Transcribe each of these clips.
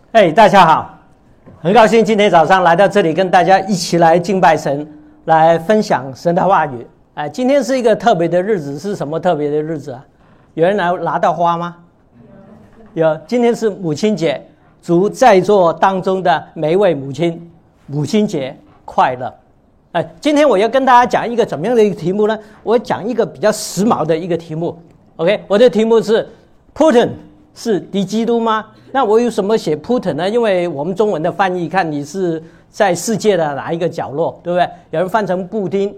大家好，很高兴今天早上来到这里，跟大家一起来敬拜神，来分享神的话语。今天是一个特别的日子，是什么特别的日子啊？有人来拿到花吗？有，今天是母亲节，祝在座当中的每一位母亲，母亲节快乐。今天我要跟大家讲一个怎么样的一个题目呢？我讲一个比较时髦的一个题目。OK， 我的题目是 Putin 是敌基督吗？那我有什么写 Putin 呢？因为我们中文的翻译看你是在世界的哪一个角落，对不对？有人翻成普丁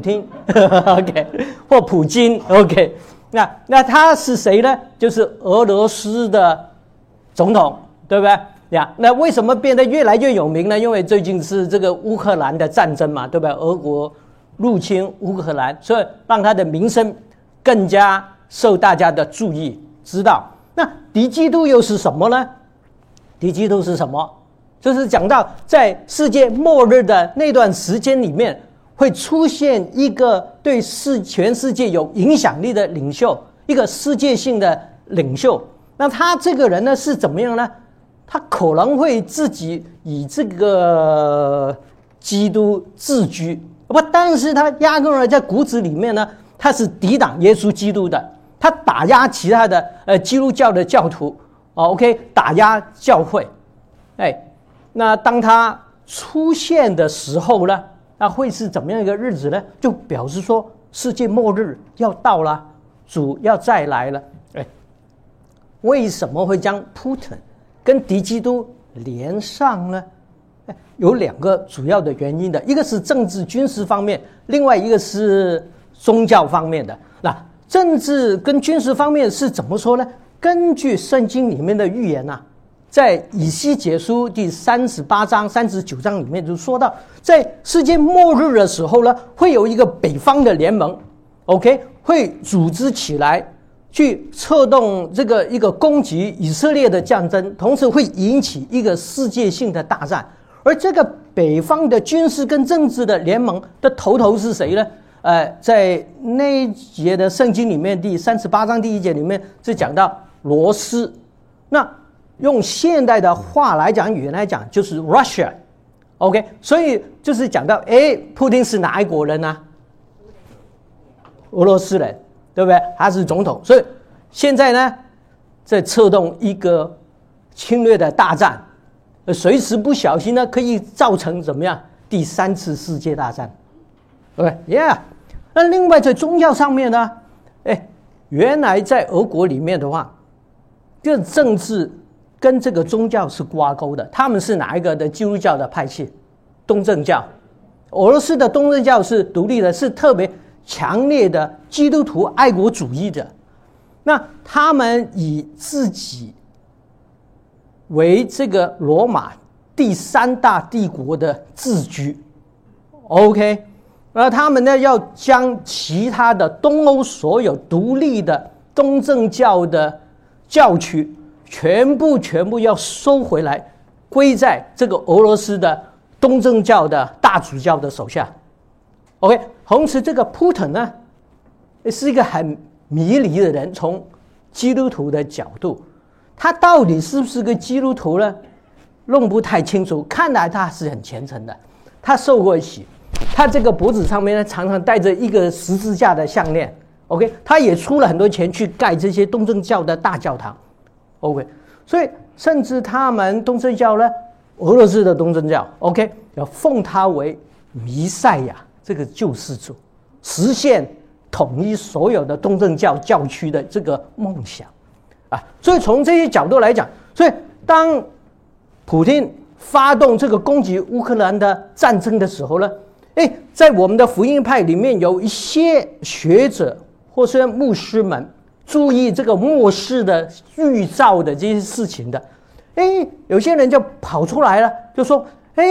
OK， 或普京 OK。那他是谁呢？就是俄罗斯的总统，对不对呀？那为什么变得越来越有名呢？因为最近是这个乌克兰的战争嘛，对不对？俄国入侵乌克兰，所以让他的名声更加受大家的注意，知道。那敌基督又是什么呢？敌基督是什么？就是讲到在世界末日的那段时间里面，会出现一个对全世界有影响力的领袖，一个世界性的领袖。那他这个人呢是怎么样呢？他可能会自己以这个基督自居，但是他压根儿在骨子里面呢，他是抵挡耶稣基督的。他打压其他的基督教的教徒，OK， 打压教会。那当他出现的时候呢，那会是怎么样一个日子呢？就表示说世界末日要到了，主要再来了。为什么会将 Putin 跟敌基督连上呢？有两个主要的原因的，一个是政治军事方面，另外一个是宗教方面的。那政治跟军事方面是怎么说呢？根据圣经里面的预言啊，在以西结书第38章、39章里面就说到，在世界末日的时候呢，会有一个北方的联盟 ，OK， 会组织起来去策动这个一个攻击以色列的战争，同时会引起一个世界性的大战。而这个北方的军事跟政治的联盟的头是谁呢？在那一节的圣经里面，第38章第1节里面是讲到罗斯。那用现代的话来讲，语言来讲，就是 Russia。OK， 所以就是讲到，普丁是哪一国人呢？俄罗斯人，对不对？他是总统，所以现在呢，在策动一个侵略的大战，随时不小心呢，可以造成怎么样？第3次世界大战。OK， 那另外在宗教上面呢，原来在俄国里面的话，这个政治跟这个宗教是挂钩的。他们是哪一个的基督教的派系？东正教。俄罗斯的东正教是独立的，是特别强烈的基督徒爱国主义的。那他们以自己为这个罗马第3大帝国的自居。OK。而他们呢，要将其他的东欧所有独立的东正教的教区全部要收回来，归在这个俄罗斯的东正教的大主教的手下。OK， 同时这个 Putin 呢，是一个很迷离的人。从基督徒的角度，他到底是不是个基督徒呢？弄不太清楚。看来他是很虔诚的，他受过洗。他这个脖子上面呢，常常戴着一个十字架的项链。OK， 他也出了很多钱去盖这些东正教的大教堂。OK， 所以甚至他们东正教呢，俄罗斯的东正教 ，OK， 要奉他为弥赛亚，这个救世主，实现统一所有的东正教教区的这个梦想啊。所以从这些角度来讲，所以当普丁发动这个攻击乌克兰的战争的时候呢，在我们的福音派里面有一些学者或是牧师们注意这个末世的预兆的这些事情的，有些人就跑出来了，就说，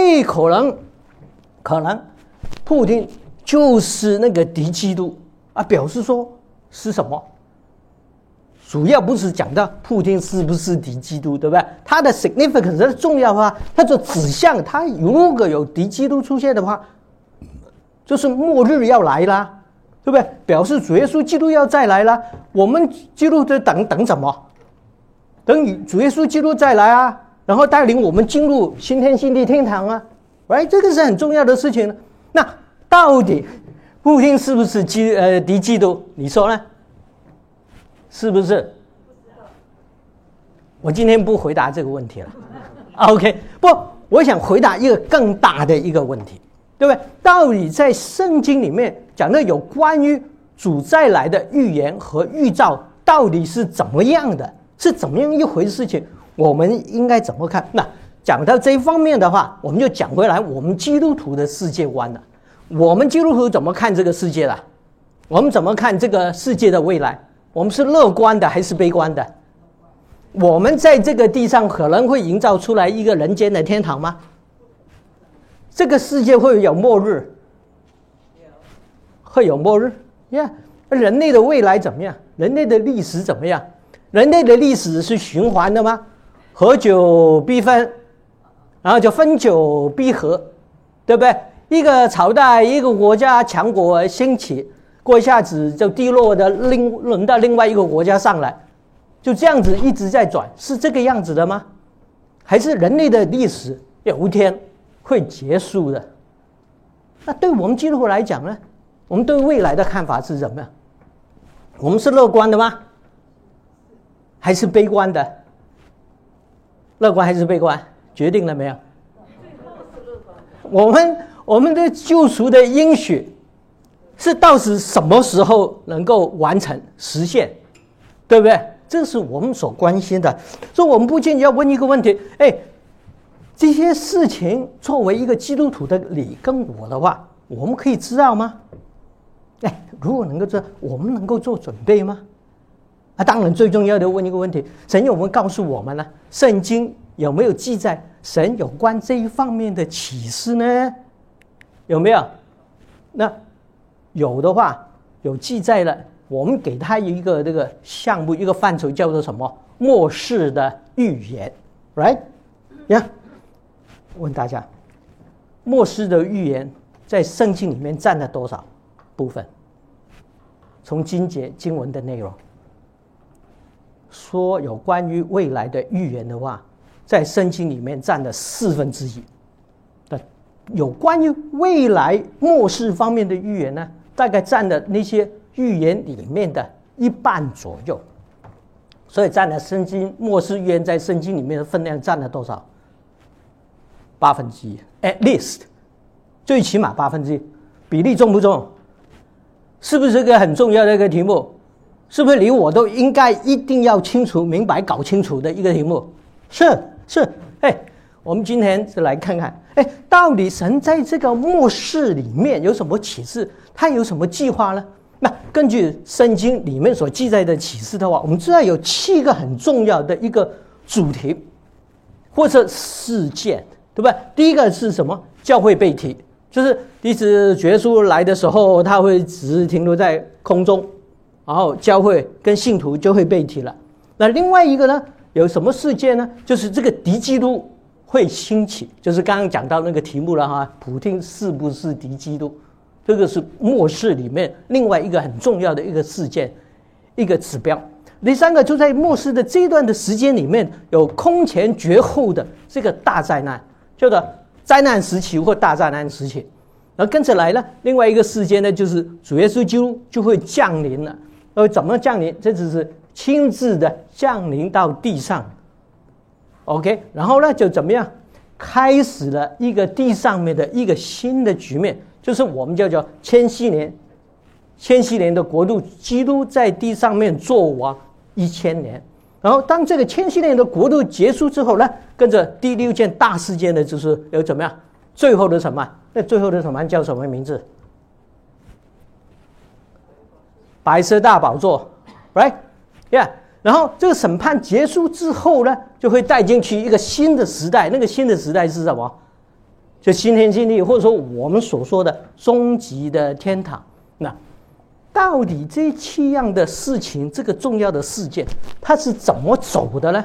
可能普丁就是那个敌基督啊，表示说是什么？主要不是讲到普丁是不是敌基督，对不对？它的 significance 的重要啊，它就指向他如果有敌基督出现的话，就是末日要来啦，对不对？表示主耶稣基督要再来啦。我们基督徒等什么？等主耶稣基督再来啊， 然后带领我们进入新天新地天堂啊，这个是很重要的事情。那到底布丁是不是敌基督？你说呢？是不是？我今天不回答这个问题了。OK， 不，我想回答一个更大的一个问题，对不对？到底在圣经里面讲的有关于主再来的预言和预兆，到底是怎么样的？是怎么样一回事情？我们应该怎么看？那讲到这一方面的话，我们就讲回来我们基督徒的世界观了。我们基督徒怎么看这个世界的？我们怎么看这个世界的未来？我们是乐观的还是悲观的？我们在这个地上可能会营造出来一个人间的天堂吗？这个世界会有末日？会有末日？人类的未来怎么样？人类的历史怎么样？人类的历史是循环的吗？合久必分，然后就分久必合，对不对？一个朝代一个国家强国兴起，过一下子就低落的轮到另外一个国家上来，就这样子一直在转，是这个样子的吗？还是人类的历史有一天会结束的？那对我们基督徒来讲呢，我们对未来的看法是怎么样？我们是乐观的吗？还是悲观的？乐观还是悲观？决定了没有？我们的救赎的应许是到时什么时候能够完成实现，对不对？这是我们所关心的。所以我们不禁要问一个问题，这些事情作为一个基督徒的你跟我的话，我们可以知道吗？如果能够知道，我们能够做准备吗？当然最重要的问一个问题，神有没有告诉我们呢？圣经有没有记载神有关这一方面的启示呢？有没有？那有的话，有记载了，我们给他一个这个项目，一个范畴叫做什么？末世的预言 ，right？ 问大家，末世的预言在圣经里面占了多少部分？从经文的内容说，有关于未来的预言的话，在圣经里面占了1/4。有关于未来末世方面的预言呢，大概占了那些预言里面的1半左右。所以占了圣经末世预言在圣经里面的分量占了多少？1/8 ，at least， 最起码1/8，比例重不重？是不是一个很重要的一个题目？是不是你我都应该一定要清楚明白搞清楚的一个题目？是，我们今天就来看看，到底神在这个末世里面有什么启示？他有什么计划呢？那根据圣经里面所记载的启示的话，我们知道有7个很重要的一个主题或者事件，对吧？第一个是什么？教会被提，就是第一次主耶稣来的时候，他会只停留在空中，然后教会跟信徒就会被提了。那另外一个呢，有什么事件呢？就是这个敌基督会兴起，就是刚刚讲到那个题目了哈，普丁是不是敌基督？这个是末世里面另外一个很重要的一个事件，一个指标。第三个就在末世的这一段的时间里面，有空前绝后的这个大灾难，叫做灾难时期或大灾难时期。然后跟着来呢，另外一个事件呢，就是主耶稣基督就会降临了。怎么降临？这只是亲自的降临到地上。OK， 然后呢，就怎么样？开始了一个地上面的一个新的局面，就是我们叫做千禧年的国度，基督在地上面做王1000年。然后当这个千禧年的国度结束之后呢，跟着第6件大事件呢，就是有怎么样？最后的审判。那最后的审判叫什么名字？白色大宝座 ，right？ 然后这个审判结束之后呢，就会带进去一个新的时代。那个新的时代是什么？就新天新地，或者说我们所说的终极的天堂。那到底这7样的事情，这个重要的事件，它是怎么走的呢？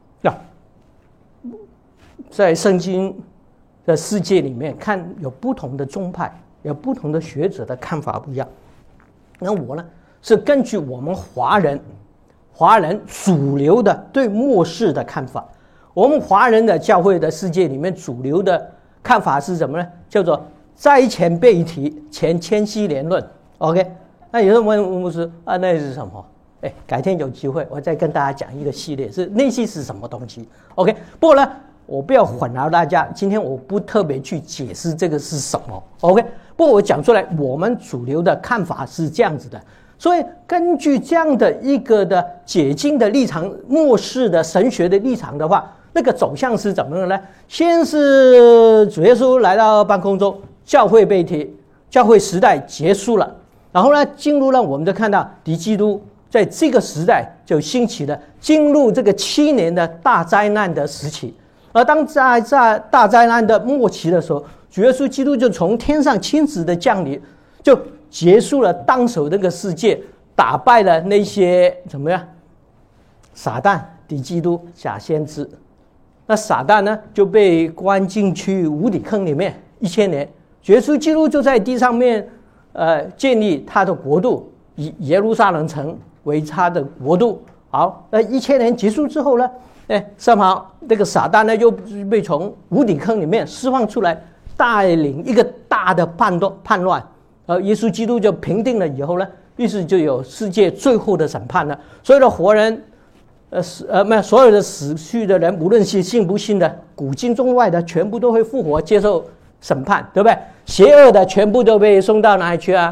在圣经的世界里面看，有不同的宗派，有不同的学者的看法不一样。那我呢，是根据我们华人主流的对末世的看法， 我们华人的教会的世界里面主流的看法是什么呢？叫做灾前备提，前千禧年论。OK， 那有人问吴牧师啊，那是什么？改天有机会我再跟大家讲一个系列，是内息是什么东西。OK， 不过呢，我不要混淆大家，今天我不特别去解释这个是什么。OK， 不过我讲出来，我们主流的看法是这样子的。所以根据这样的一个的解经的立场，末世的神学的立场的话，那个走向是怎么样呢？先是主耶稣来到半空中，教会被提，教会时代结束了，然后呢，进入了我们就看到敌基督在这个时代就兴起了，进入这个7年的大灾难的时期。而当在大灾难的末期的时候，主耶稣基督就从天上亲自的降临，就结束了当时那个世界，打败了那些怎么样？撒旦、敌基督、假先知。那撒旦呢就被关进去无底坑里面1000年，耶稣基督就在地上面建立他的国度，以耶路撒冷城为他的国度。好，那1000年结束之后呢，正好这个撒旦呢又被从无底坑里面释放出来，带领一个大的叛乱，耶稣基督就平定了以后呢，于是就有世界最后的审判了。所有的活人，所有的死去的人，无论是信不信的，古今中外的，全部都会复活接受审判，对不对？邪恶的全部都被送到哪里去啊？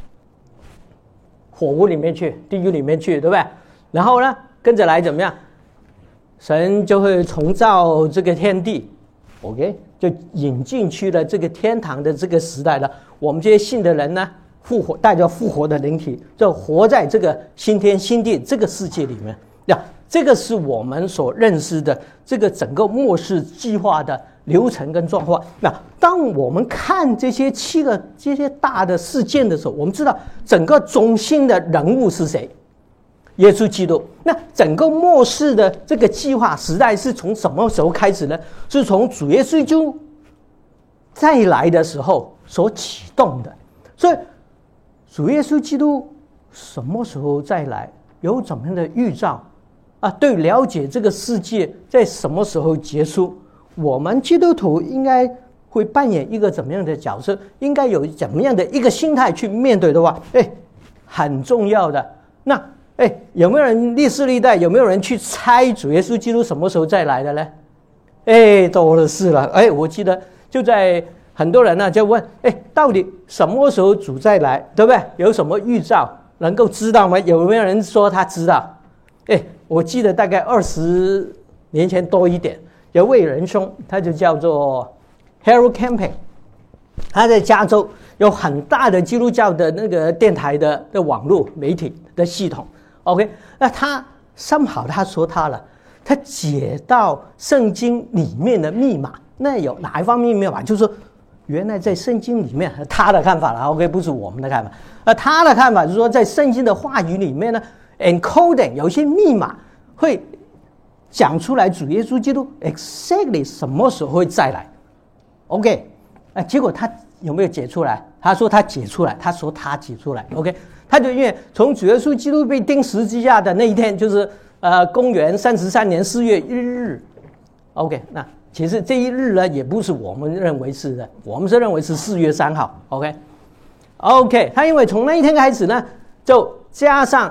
火屋里面去，地狱里面去，对不对？然后呢，跟着来怎么样？神就会重造这个天地 ，OK， 就引进去了这个天堂的这个时代了。我们这些信的人呢，复活，带着复活的灵体，就活在这个新天新地这个世界里面。这个是我们所认识的这个整个末世计划的流程跟状况。那当我们看这些这些大的事件的时候，我们知道整个中心的人物是谁？耶稣基督。那整个末世的这个计划时代是从什么时候开始呢？是从主耶稣基督再来的时候所启动的。所以主耶稣基督什么时候再来，有怎么样的预兆啊？对了解这个世界在什么时候结束，我们基督徒应该会扮演一个怎么样的角色，应该有怎么样的一个心态去面对的话，很重要的。那有没有人历世历代有没有人去猜主耶稣基督什么时候再来的呢？多的是了。我记得就在很多人呢就问，到底什么时候主再来，对不对？有什么预兆能够知道吗？有没有人说他知道？我记得大概20年前多一点，有位仁兄，他就叫做 Harold Camping， 他在加州有很大的基督教的那个电台的网络媒体的系统。OK， 那他somehow他说他解到圣经里面的密码。那有哪一方面密码？就是说原来在圣经里面，他的看法了 ，OK， 不是我们的看法。他的看法是说，在圣经的话语里面呢 ，encoding 有些密码会讲出来，主耶稣基督 exactly 什么时候会再来 ，OK， 结果他有没有解出来？他说他解出来，他说他解出来 ，OK， 他就因为从主耶稣基督被钉十字架的那一天，就是公元33年4月1日 ，OK， 那。其实这一日呢，也不是我们认为是的，我们是认为是4月3号 ，OK， 他因为从那一天开始呢，就加上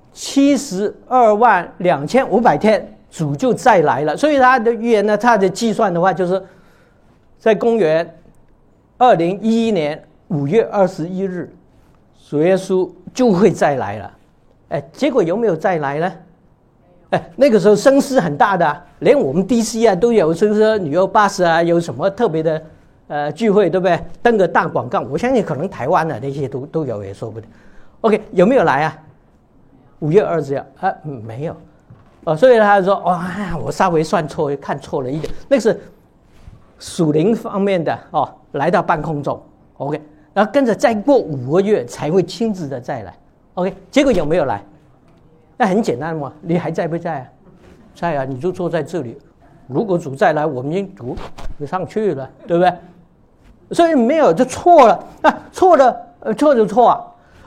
722500天，主就再来了。所以他的预言呢，他的计算的话，就是在公元2011年5月21日，主耶稣就会再来了。结果有没有再来呢？那个时候声势很大的，连我们 DC 啊都有，是不是旅游巴士啊，有什么特别的聚会，对不对？登个大广告，我相信可能台湾的那些都有，也说不定。OK， 有没有来啊？5月20日没有，所以他说我稍微算错，看错了一点，那是属灵方面的来到半空中 ，OK， 然后跟着再过5个月才会亲自的再来 ，OK， 结果有没有来？那很简单嘛，你还在不在啊？在啊，你就坐在这里。如果主再来，我们已经就上去了，对不对？所以没有就错了，错就错啊。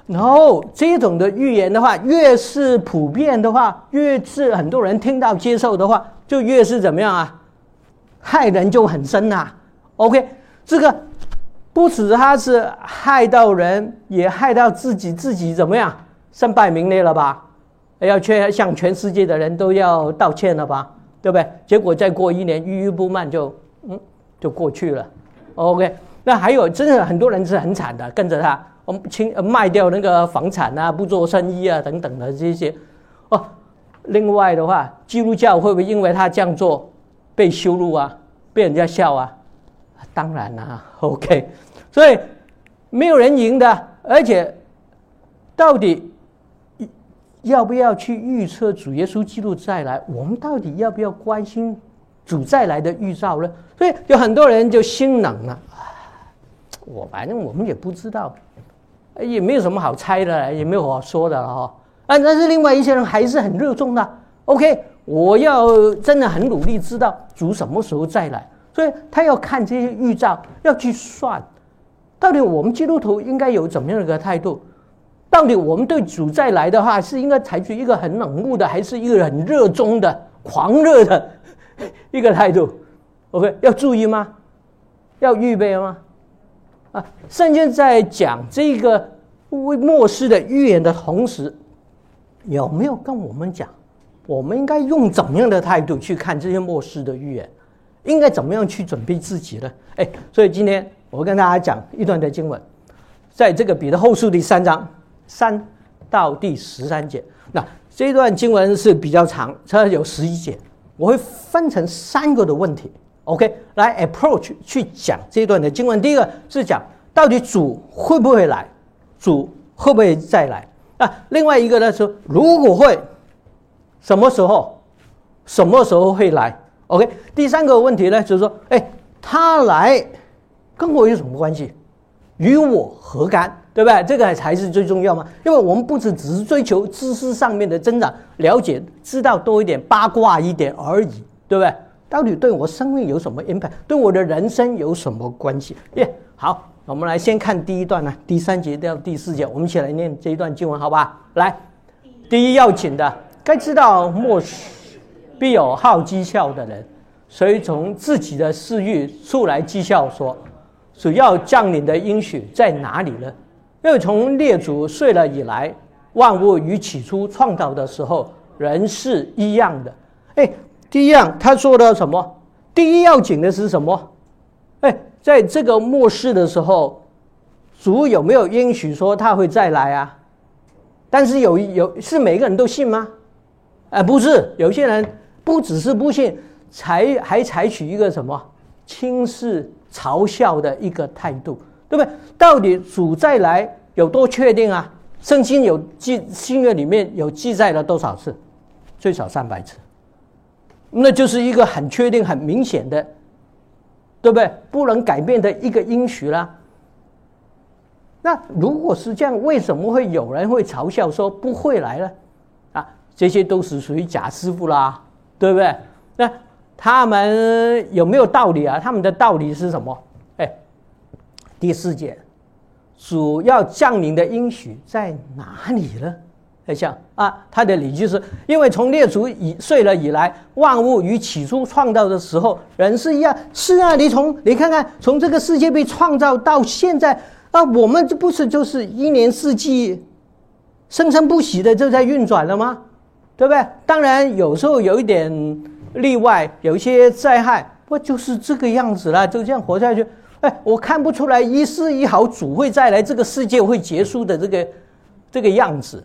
然后这种的预言的话，越是普遍的话，越是很多人听到接受的话，就越是怎么样啊？害人就很深啊。OK， 这个不止他是害到人，也害到自己怎么样？身败名裂了吧？要向全世界的人都要道歉了吧？对不对？结果再过1年，郁郁不满就过去了。OK， 那还有真的很多人是很惨的，跟着他。卖掉那个房产啊，不做生意啊，等等的这些。另外的话，基督教会不会因为他这样做被羞辱啊，被人家笑啊？当然啦 ，OK。所以没有人赢的，而且到底要不要去预测主耶稣基督再来？我们到底要不要关心主再来的预兆呢？所以有很多人就心冷了。反正我们也不知道。也没有什么好猜的，也没有好说的了哈。但是另外一些人还是很热衷的。OK， 我要真的很努力知道主什么时候再来，所以他要看这些预兆，要去算，到底我们基督徒应该有怎么样的一个态度？到底我们对主再来的话，是应该采取一个很冷漠的，还是一个很热衷的、狂热的一个态度 ？OK， 要注意吗？要预备吗？圣经在讲这个末世的预言的同时，有没有跟我们讲，我们应该用怎么样的态度去看这些末世的预言？应该怎么样去准备自己呢？所以今天我跟大家讲一段的经文，在这个彼得后书第3章3到第13节。那这一段经文是比较长，它有11节，我会分成3个的问题。OK， 来 approach 去讲这一段的经文。第一个是讲到底主会不会来，主会不会再来？另外一个呢是如果会，什么时候会来 ？OK， 第3个问题呢就是说，他来跟我有什么关系？与我何干？对不对？这个才是最重要嘛。因为我们不只是追求知识上面的增长，了解知道多一点，八卦一点而已，对不对？到底对我生命有什么 impact？ 对我的人生有什么关系？好，我们来先看第一段呢，第3节到第4节，我们一起来念这一段经文，好吧？来，第一要紧的，该知道末世必有好讥笑的人，随从自己的私欲出来讥笑说：“主要降临的应许在哪里呢？”因为从列祖睡了以来，万物与起初创造的时候仍是一样的。第一样，他说的什么？第一要紧的是什么？在这个末世的时候，主有没有应许说他会再来啊？但是是每个人都信吗？不是，有些人不只是不信，还采取一个什么轻视、嘲笑的一个态度，对不对？到底主再来有多确定啊？圣经新约里面有记载了多少次？最少300次。那就是一个很确定、很明显的，对不对？不能改变的一个应许啦。那如果是这样，为什么会有人会嘲笑说不会来呢？这些都是属于假师傅啦，对不对？那他们有没有道理啊？他们的道理是什么？第4节，主要降临的应许在哪里呢？他的理据是因为从列祖睡了以来，万物与起初创造的时候人是一样。是啊，你看看，从这个世界被创造到现在我们这不是就是1年4季生生不息的就在运转了吗？对不对？当然有时候有一点例外，有一些灾害，不就是这个样子啦，就这样活下去。我看不出来一丝一毫主会再来，这个世界会结束的这个样子。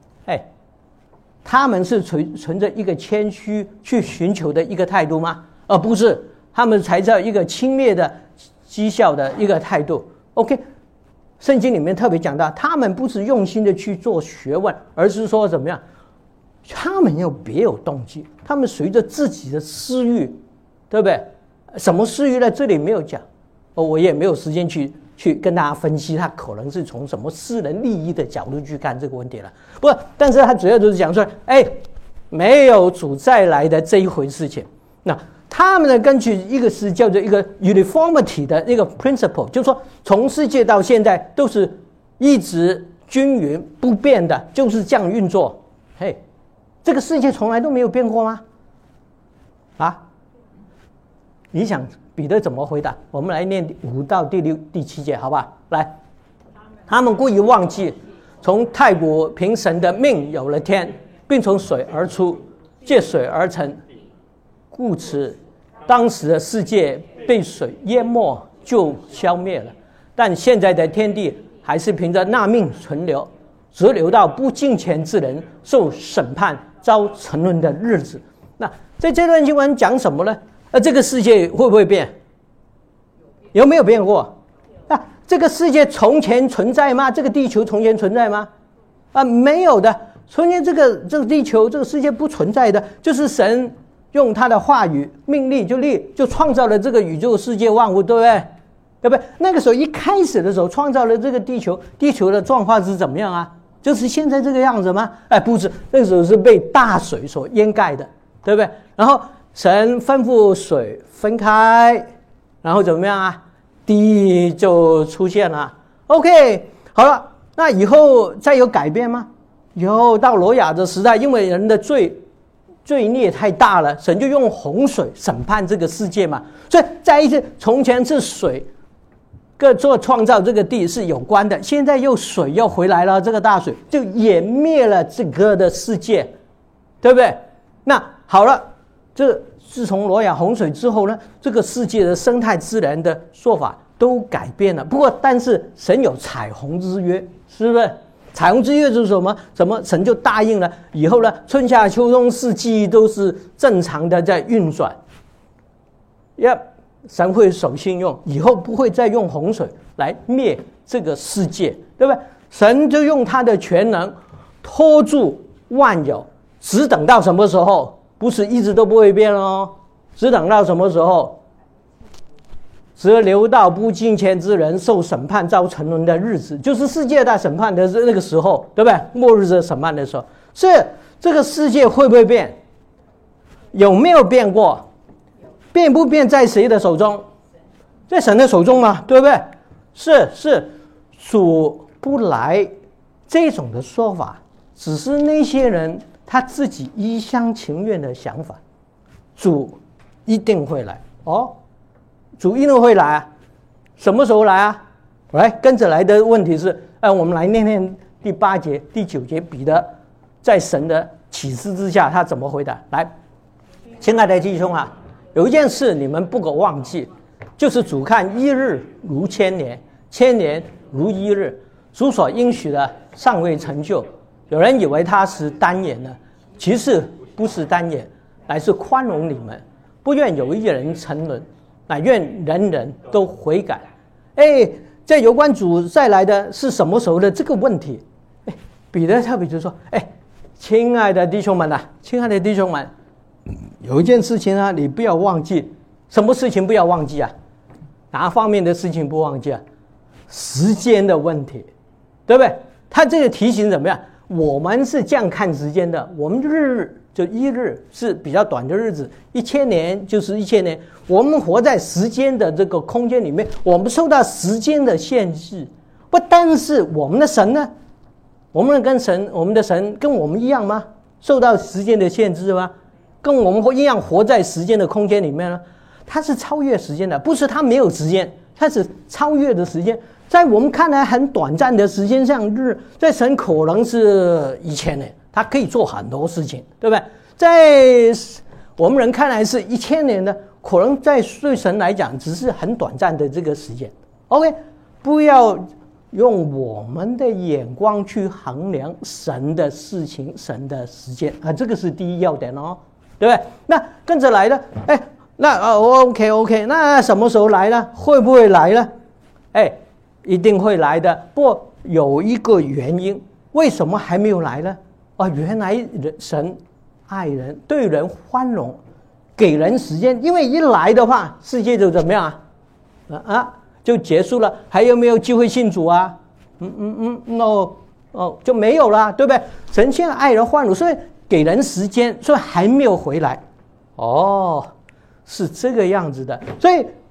他们是存着一个谦虚去寻求的一个态度吗？而不是，他们才叫一个轻蔑的讥笑的一个态度。OK， 圣经里面特别讲到，他们不是用心的去做学问，而是说怎么样？他们有别有动机，他们随着自己的私欲，对不对？什么私欲呢？这里没有讲，我也没有时间去跟大家分析，他可能是从什么私人利益的角度去看这个问题了。不过，但是他主要就是讲说，没有主再来的这一回事情。那他们的根据一个是叫做一个 uniformity 的那个 principle， 就是说从世界到现在都是一直均匀不变的，就是这样运作。嘿，这个世界从来都没有变过吗？啊？你想彼得怎么回答？我们来念5到第6、第7节，好吧？来，他们故意忘记，从太古凭神的命有了天，并从水而出，借水而成，故此当时的世界被水淹没，就消灭了。但现在的天地还是凭着那命存留，只留到不敬虔之人受审判、遭沉沦的日子。那在这段经文讲什么呢？这个世界会不会变？有没有变过？这个世界从前存在吗？这个地球从前存在吗？没有的。从前这个地球这个世界不存在的，就是神用他的话语命令就创造了这个宇宙世界万物，对不对？对不对？那个时候一开始的时候创造了这个地球，地球的状况是怎么样啊？就是现在这个样子吗？不是，那个时候是被大水所淹盖的，对不对？然后神吩咐水分开，然后怎么样啊？地就出现了。OK， 好了，那以后再有改变吗？以后到挪亚的时代，因为人的罪孽太大了，神就用洪水审判这个世界嘛。所以再一次，从前是水跟做创造这个地是有关的，现在又水又回来了，这个大水就湮灭了这个的世界，对不对？那好了，这自从挪亚洪水之后呢，这个世界的生态自然的说法都改变了。不过，但是神有彩虹之约，是不是？彩虹之约就是什么？神就答应了，以后呢，春夏秋冬四季都是正常的在运转。神会守信用，以后不会再用洪水来灭这个世界，对不对？神就用他的全能托住万有，只等到什么时候？不是一直都不会变哦，只等到什么时候？只留到不敬虔之人受审判、遭沉沦的日子，就是世界大审判的那个时候，对不对？末日的审判的时候，是这个世界会不会变？有没有变过？变不变在谁的手中？在神的手中嘛，对不对？是主不来这种的说法，只是那些人他自己一厢情愿的想法。主一定会来哦，主一定会来啊！什么时候来啊？来，跟着来的问题是，我们来念念第8节、第9节，彼得在神的启示之下，他怎么回答？来，亲爱的弟兄啊，有一件事你们不可忘记，就是主看一日如千年，千年如一日。主所应许的尚未成就，有人以为他是单言呢，其实不是单言，乃是宽容你们，不愿有一人沉沦，乃愿人人都悔改。这有关主再来的是什么时候的这个问题，彼得特别就说，亲爱的弟兄们啊，亲爱的弟兄们，有一件事情啊，你不要忘记。什么事情不要忘记啊？哪方面的事情不忘记啊？时间的问题，对不对？他这个提醒怎么样？我们是这样看时间的，我们日就一日是比较短的日子，1000年就是1000年。我们活在时间的这个空间里面，我们受到时间的限制。不，但是我们的神呢？我们的神跟我们一样吗？受到时间的限制吗？跟我们一样活在时间的空间里面呢？它是超越时间的，不是它没有时间，它是超越的时间。在我们看来很短暂的时间像日，在神可能是1000年，他可以做很多事情，对不对？在我们人看来是1000年的，可能对神来讲只是很短暂的这个时间。OK， 不要用我们的眼光去衡量神的事情、神的时间啊，这个是第一要点哦，对不对？那跟着来的，OK， 那什么时候来呢？会不会来呢？一定会来的。不过有一个原因，为什么还没有来呢？原来神爱人，对人宽容，给人时间。因为一来的话，世界就怎么样就结束了。还有没有机会信主啊？就没有了，对不对？神现在爱人宽容，所以给人时间，所以还没有回来。是这个样子的。所以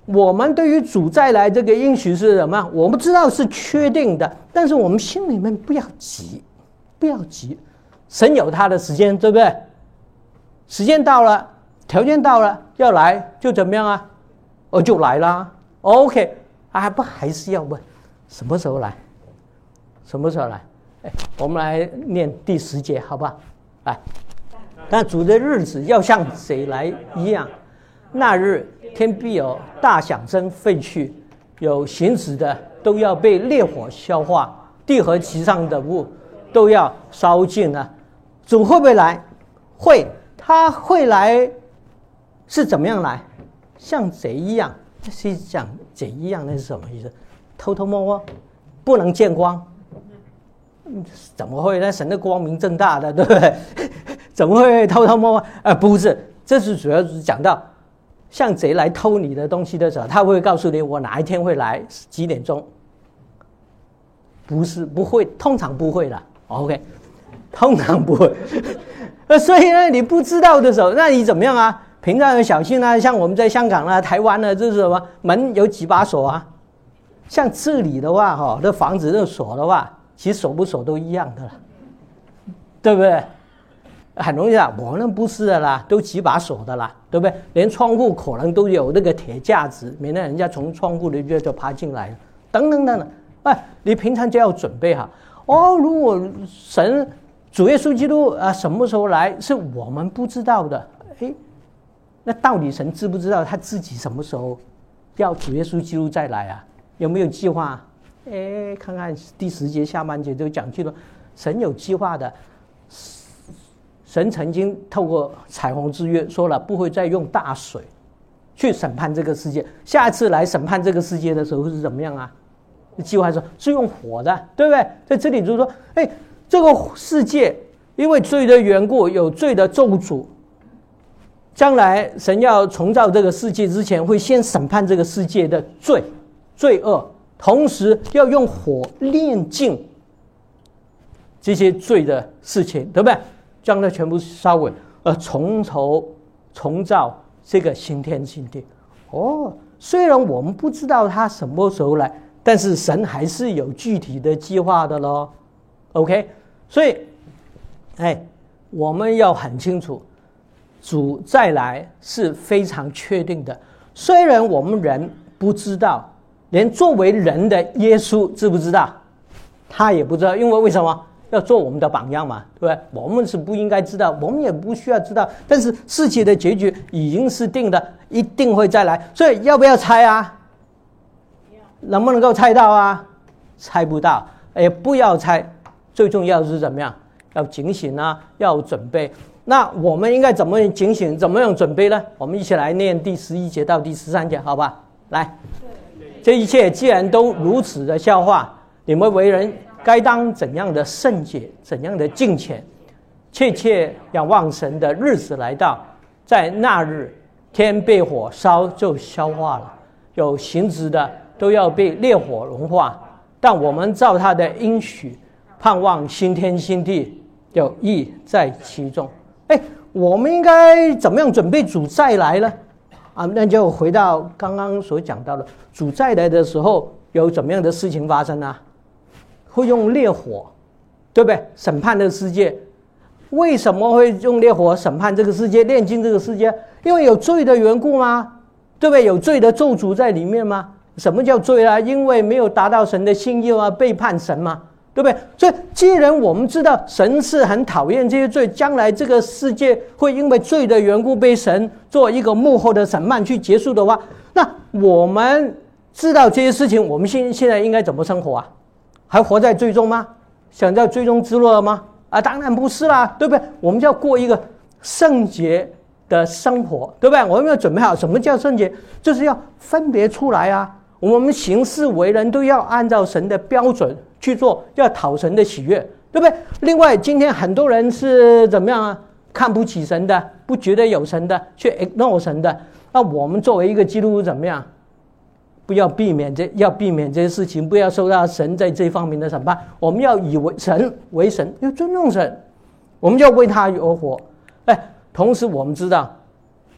我们对于主再来这个应许是什么？我们知道是确定的，但是我们心里面不要急，不要急。神有他的时间，对不对？时间到了，条件到了，要来就怎么样啊？就来啦。OK， 还是要问什么时候来？什么时候来？我们来念第10节，好不好？来，但主的日子要像谁来一样？那日天必有大响声废去，有形质的都要被烈火消化，地和其上的物都要烧尽了。主会不会来？会，他会来，是怎么样来？像贼一样。是讲贼一样，那是什么意思？偷偷摸摸，不能见光。怎么会？那神的光明正大的，对不对？怎么会偷偷摸摸？不是，这是主要是讲到像贼来偷你的东西的时候，他会告诉你我哪一天会来，几点钟。不是，不会，通常不会的。OK， 通常不会。所以呢，你不知道的时候，那你怎么样啊？平常要小心啊，像我们在香港啊、台湾啊，这是什么？门有几把锁啊？像这里的话，这房子这锁的话，其实锁不锁都一样的啦，对不对？很容易啊，我那不是的啦，都几把锁的啦，对不对？连窗户可能都有那个铁架子，免得人家从窗户里就爬进来了，等等等等。你平常就要准备好。如果神主耶稣基督什么时候来，是我们不知道的。那到底神知不知道他自己什么时候要主耶稣基督再来啊？有没有计划？看看第10节下半节就讲去了，神有计划的。神曾经透过彩虹之约说了，不会再用大水去审判这个世界。下一次来审判这个世界的时候是怎么样啊？计划说是用火的，对不对？在这里就是说，这个世界因为罪的缘故，有罪的咒诅。将来神要重造这个世界之前，会先审判这个世界的罪恶，同时要用火炼尽这些罪的事情，对不对？将来全部烧毁，从头重造这个新天新地。虽然我们不知道他什么时候来，但是神还是有具体的计划的咯。OK， 所以我们要很清楚，主再来是非常确定的。虽然我们人不知道，连作为人的耶稣知不知道？他也不知道，因为什么？要做我们的榜样嘛，对不对？我们是不应该知道，我们也不需要知道。但是世界的结局已经是定的，一定会再来。所以要不要猜啊？能不能够猜到啊？猜不到，不要猜。最重要的是怎么样？要警醒啊，要准备。那我们应该怎么警醒，怎么样准备呢？我们一起来念第11节到第13节，好吧？来，这一切既然都如此的消化，你们为人该当怎样的圣洁，怎样的敬虔，切切仰望神的日子来到，在那日天被火烧就消化了，有形质的都要被烈火融化，但我们照他的应许盼望新天新地，有义在其中。我们应该怎么样准备主再来呢？那就回到刚刚所讲到的，主再来的时候有怎么样的事情发生啊？会用烈火，对不对？审判这个世界。为什么会用烈火审判这个世界，炼尽这个世界？因为有罪的缘故吗？对不对？有罪的咒诅在里面吗？什么叫罪啊？因为没有达到神的心意啊，背叛神嘛，对不对？所以既然我们知道神是很讨厌这些罪，将来这个世界会因为罪的缘故被神做一个幕后的审判去结束的话，那我们知道这些事情，我们现在应该怎么生活啊？还活在罪中吗？想在罪中之乐吗？当然不是啦，对不对？我们就要过一个圣洁的生活，对不对？我们要准备好什么叫圣洁，就是要分别出来啊。我们行事为人都要按照神的标准去做，要讨神的喜悦，对不对？另外，今天很多人是怎么样啊？看不起神的，不觉得有神的，去 ignore 神的。那我们作为一个基督徒怎么样？要避免这些事情，不要受到神在这方面的审判。我们要以神为神，要尊重神，我们要为他而活。同时我们知道，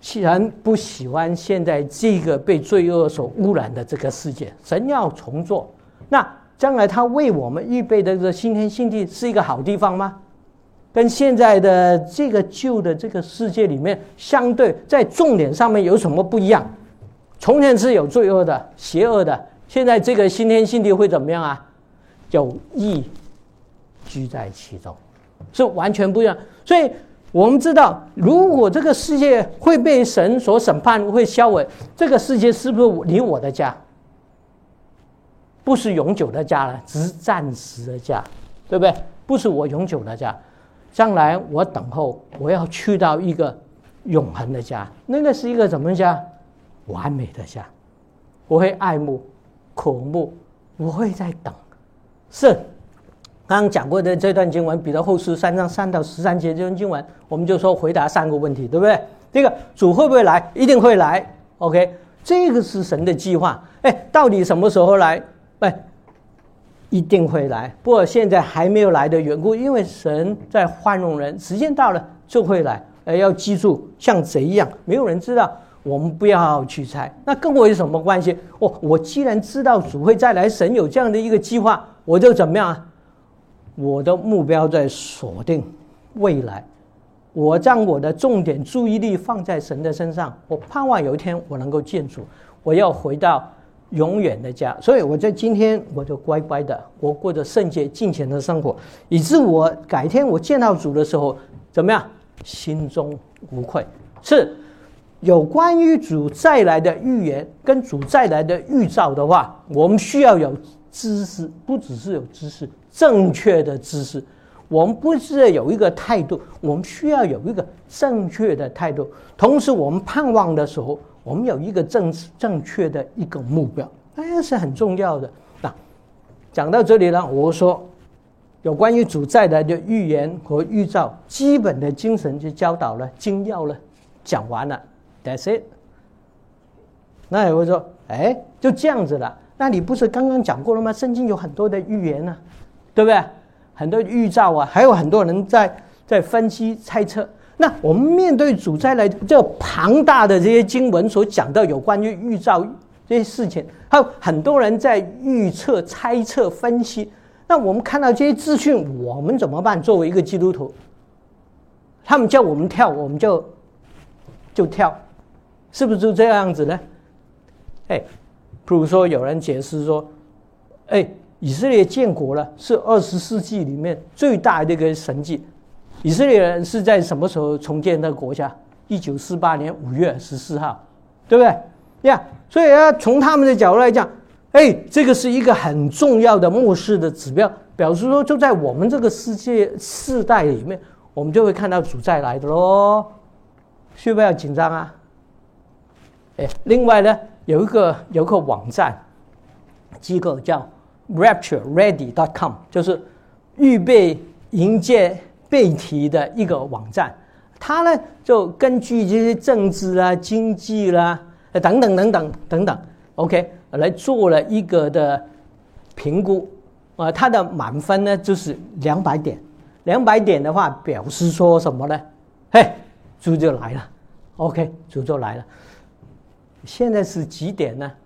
神不喜欢现在这个被罪恶所污染的这个世界，神要重做。那将来他为我们预备的这个新天新地是一个好地方吗？跟现在的这个旧的这个世界里面相对，在重点上面有什么不一样？从前是有罪恶的、邪恶的，现在这个新天新地会怎么样啊？有义居在其中，是完全不一样。所以我们知道，如果这个世界会被神所审判，会销毁，这个世界是不是你我的家？不是永久的家了，只是暂时的家，对不对？不是我永久的家，将来我等候，我要去到一个永恒的家，那个是一个什么家？完美的家，我会爱慕、渴慕，我会在等。是刚刚讲过的这段经文，彼得后书3章3到13节这段经文，我们就说回答3个问题，对不对？第一个，主会不会来？一定会来。OK， 这个是神的计划。到底什么时候来？一定会来。不过现在还没有来的缘故，因为神在宽容人，时间到了就会来。要记住，像贼一样，没有人知道。我们不要去猜，那跟我有什么关系？我既然知道主会再来，神有这样的一个计划，我就怎么样啊？我的目标在锁定未来，我将我的重点注意力放在神的身上。我盼望有一天我能够见主，我要回到永远的家。所以我在今天我就乖乖的，我过着圣洁敬虔的生活，以致我改天我见到主的时候，怎么样？心中无愧。是。有关于主再来的预言跟主再来的预兆的话，我们需要有知识，不只是有知识，正确的知识。我们不是有一个态度，我们需要有一个正确的态度。同时，我们盼望的时候，我们有一个正确的一个目标，那是很重要的。那讲到这里呢，我说有关于主再来的预言和预兆，基本的精神就教导了，精要了，讲完了。That's it。 那有人说，就这样子了。那你不是刚刚讲过了吗？圣经有很多的预言啊，对不对？很多预兆啊，还有很多人在分析猜测。那我们面对主再来这庞大的这些经文所讲到有关于预兆这些事情，还有很多人在预测、猜测、分析。那我们看到这些资讯，我们怎么办？作为一个基督徒，他们叫我们跳，我们就跳。是不是就这样子呢？譬如说有人解释说，以色列建国了，是20世纪里面最大的一个神迹。以色列人是在什么时候重建那个国家？1948年5月14号，对不对呀？所以从他们的角度来讲，这个是一个很重要的末世的指标，表示说就在我们这个世代里面，我们就会看到主再来的咯。需不要紧张啊？另外呢，有一个网站机构叫 raptureready.com， 就是预备迎接被提的一个网站。它呢就根据这些政治啦、经济啦等等 ，OK， 来做了一个的评估。它的满分呢就是200点，200点的话表示说什么呢？主就来了 ，OK， 主就来了。现在是几点呢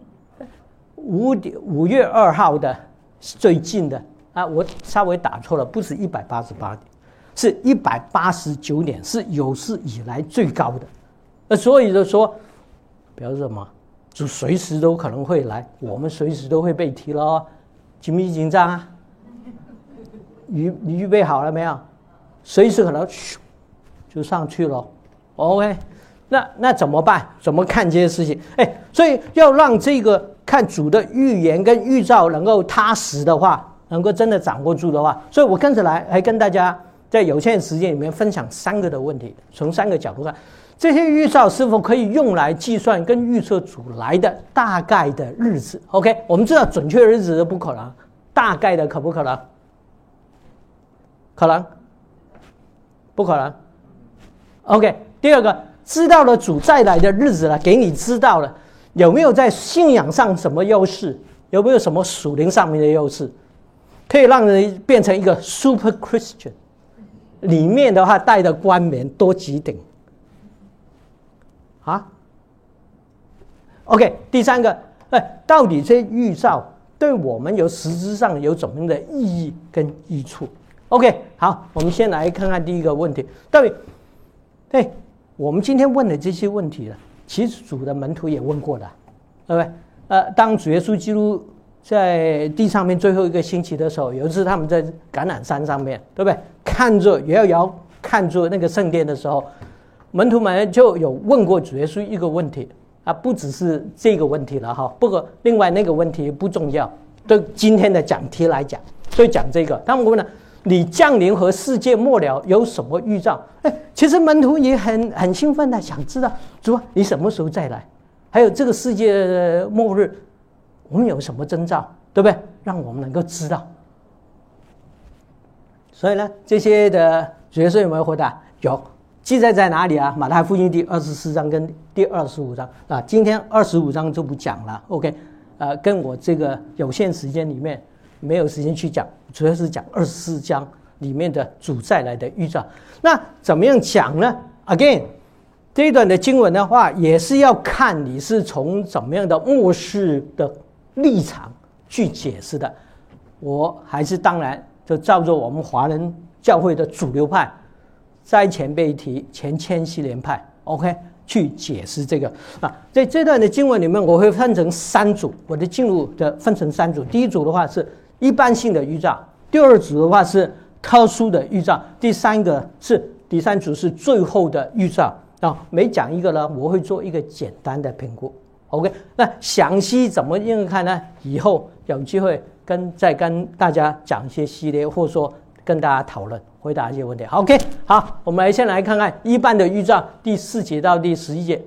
？5月2号的最近的我稍微打错了，不是188点，是189点，是有史以来最高的。所以就说表示什么？主随时都可能会来，我们随时都会被提了，紧不紧张啊？你预备好了没有？随时可能就上去了 ，OK。那怎么办？怎么看这些事情？所以要让这个看主的预言跟预兆能够踏实的话，能够真的掌握住的话，所以我跟着来跟大家在有限时间里面分享3个的问题，从3个角度看，这些预兆是否可以用来计算跟预测主来的大概的日子 ？OK， 我们知道准确的日子都不可能，大概的可不可能？可能？不可能 ？OK， 第二个。知道了主再来的日子了，给你知道了，有没有在信仰上什么优势？有没有什么属灵上面的优势，可以让人变成一个 super Christian？ 里面的话戴的冠冕多几顶， 啊 ？OK， 第三个，到底这些预兆对我们实质上有怎么样的意义跟益处 ？OK， 好，我们先来看看第一个问题，到底，我们今天问的这些问题呢，其实主的门徒也问过的，对不对？当主耶稣基督在地上面最后一个星期的时候，有一次他们在橄榄山上面，对不对？看着遥看着那个圣殿的时候，门徒们就有问过主耶稣一个问题啊，不只是这个问题了哈。不过另外那个问题不重要，对今天的讲题来讲，所以讲这个，他们问了。你降临和世界末了有什么预兆？其实门徒也很兴奋的想知道，主啊，你什么时候再来？还有这个世界末日，我们有什么征兆，对不对？让我们能够知道。所以呢，这些的主耶稣有没有回答？有，记载在哪里啊？马太福音第24章跟第25章啊。今天25章就不讲了 ，OK， 跟我这个有限时间里面。没有时间去讲，主要是讲24章里面的主再来的预兆。那怎么样讲呢 ？Again， 这一段的经文的话，也是要看你是从怎么样的末世的立场去解释的。我还是当然就照着我们华人教会的主流派，在前辈提前千禧年派 ，OK， 去解释这个啊。在这段的经文里面，我会分成3组，我的进入的分成3组。第一组的话是一般性的预兆，第二组的话是特殊的预兆，第三组是最后的预兆啊。每讲一个呢，我会做一个简单的评估。OK， 那详细怎么样看呢？以后有机会再跟大家讲一些系列，或者说跟大家讨论，回答一些问题。OK， 好，我们先来看看一般的预兆，第4节到第